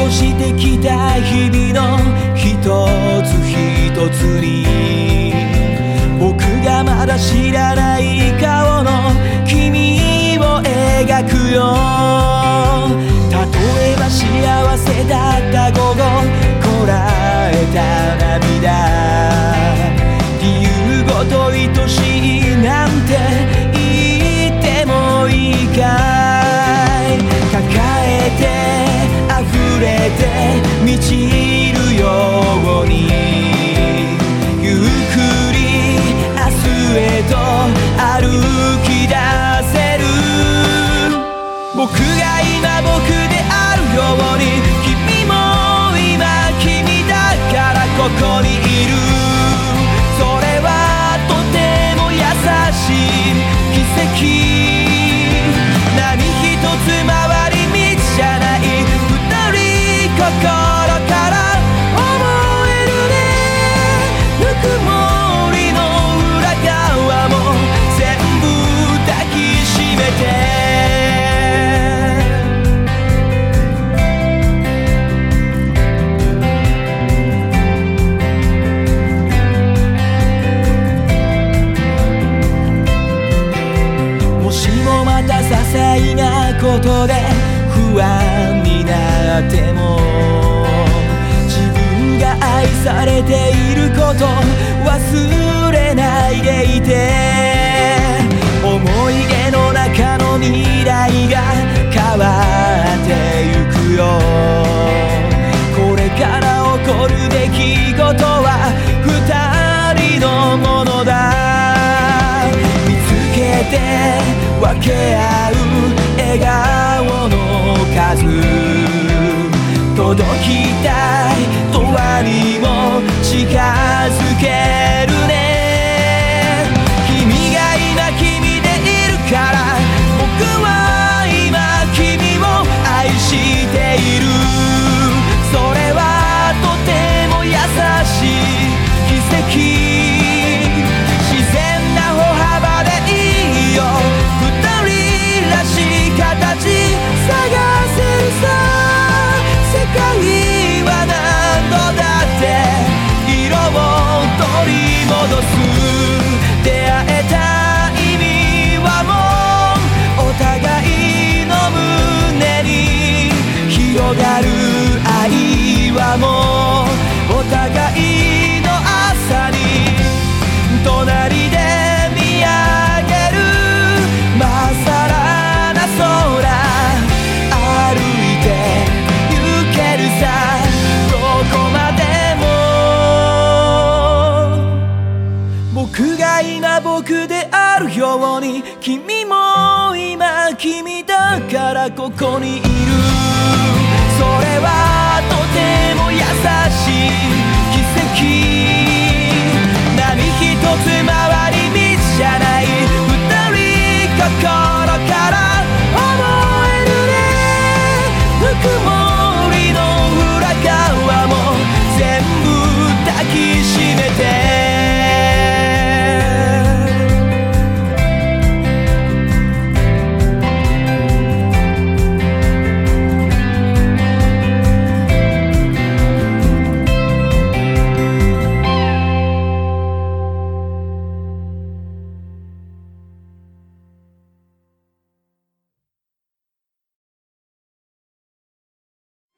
としてきた日々の一つ一つに、僕がまだ知らない顔の君を描くよ。例えば幸せだった午後、こらえた涙、理由ごと愛しいなんて言ってもいいかい。抱えて溢れて満ちるように、ゆっくり明日へと歩き出せる。僕が今僕であるように、君も今君だからここにいる。それはとても優しい奇跡。何一つ回り道じゃない、二人心から思えるね。ぬくもりの裏側も全部抱きしめて。些細なことで不安になっても、自分が愛されていること忘れないでいて。思い出の中の未来が変わってゆくよ。これから起こる出来事は二人のものだ。見つけて分け合う笑顔の数、届きたい永遠にも近づけるね。君が今君でいるから、僕は今君を愛している。それはとても優しい奇跡。自然な歩幅でいいよ、らしい形探せるさ。世界は何度だって色を取り戻す。出会えた意味はもうお互いの胸に広がる。愛はもうお互いの朝に隣で見上げる。まさら歩いて行けるさ、どこまでも。僕が今僕であるように、君も今君だからここにいる。